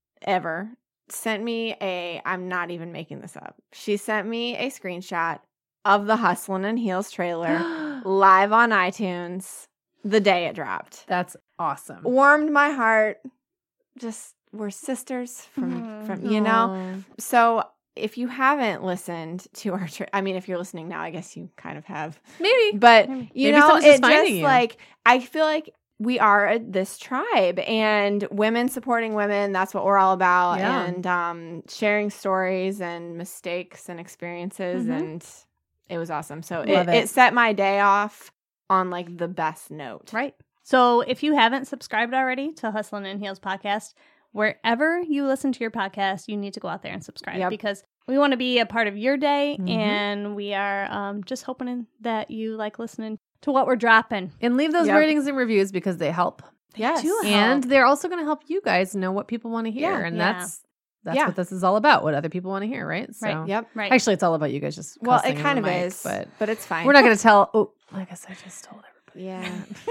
ever sent me a, I'm not even making this up. She sent me a screenshot of the Hustlin' and Heels trailer live on iTunes the day it dropped. That's awesome. Warmed my heart. Just we're sisters from Mhm. from you know. So if you haven't listened to our, tra- I mean, if you're listening now, I guess you kind of have. Maybe. But Maybe. you Maybe know, someone's it just finding just you. like I feel like we are a, this tribe, and women supporting women. That's what we're all about, Yeah. and um, sharing stories and mistakes and experiences, Mhm. and it was awesome. So Love it, it. it set my day off on like the best note. Right. So if you haven't subscribed already to Hustlin' and Heels podcast, wherever you listen to your podcast, you need to go out there and subscribe Yep. because we want to be a part of your day, Mhm. and we are um, just hoping that you like listening to what we're dropping. And leave those Yep. ratings and reviews because they help. Yes. do help. And they're also going to help you guys know what people want to hear. Yeah. and Yeah. that's that's Yeah. what this is all about, what other people want to hear, right? So Right. Yep. Right. actually it's all about you guys just Well, cussing it in kind the of mic, is, but but it's fine. we're not going to tell oh I guess I just told everybody. Yeah.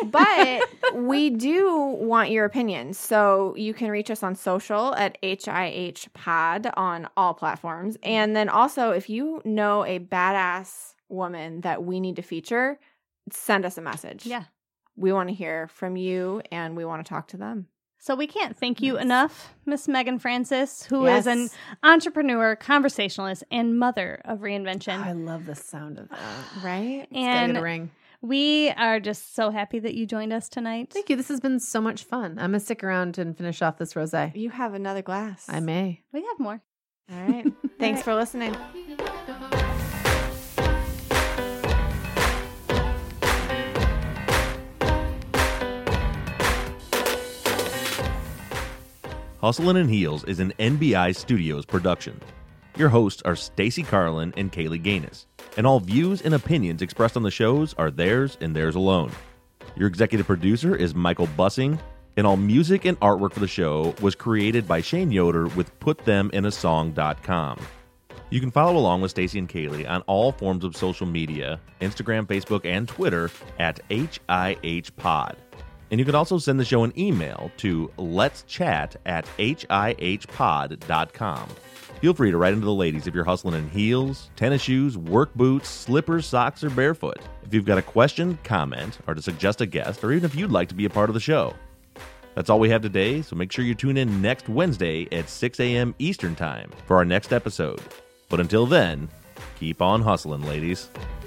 But we do want your opinions. So you can reach us on social at H I H Pod on all platforms. And then also, if you know a badass woman that we need to feature, send us a message. Yeah. We want to hear from you and we want to talk to them. So we can't thank you Nice. enough, Miss Megan Francis, who is an Yes. entrepreneur, conversationalist, and mother of reinvention. I love the sound of that. Right? It's gotta and get a ring. we are just so happy that you joined us tonight. Thank you. This has been so much fun. I'm gonna stick around and finish off this rosé. You have another glass. I may. We have more. All right. Thanks right. for listening. Hustlin' and Heels is an N B I Studios production. Your hosts are Stacey Carlin and Kaylee Gaines, and all views and opinions expressed on the shows are theirs and theirs alone. Your executive producer is Michael Bussing, and all music and artwork for the show was created by Shane Yoder with put them in a song dot com. You can follow along with Stacey and Kaylee on all forms of social media, Instagram, Facebook, and Twitter at H I H Pod. And you can also send the show an email to letschat at H I H pod dot com. Feel free to write into the ladies if you're hustling in heels, tennis shoes, work boots, slippers, socks, or barefoot. If you've got a question, comment, or to suggest a guest, or even if you'd like to be a part of the show. That's all we have today, so make sure you tune in next Wednesday at six a.m. Eastern Time for our next episode. But until then, keep on hustling, ladies.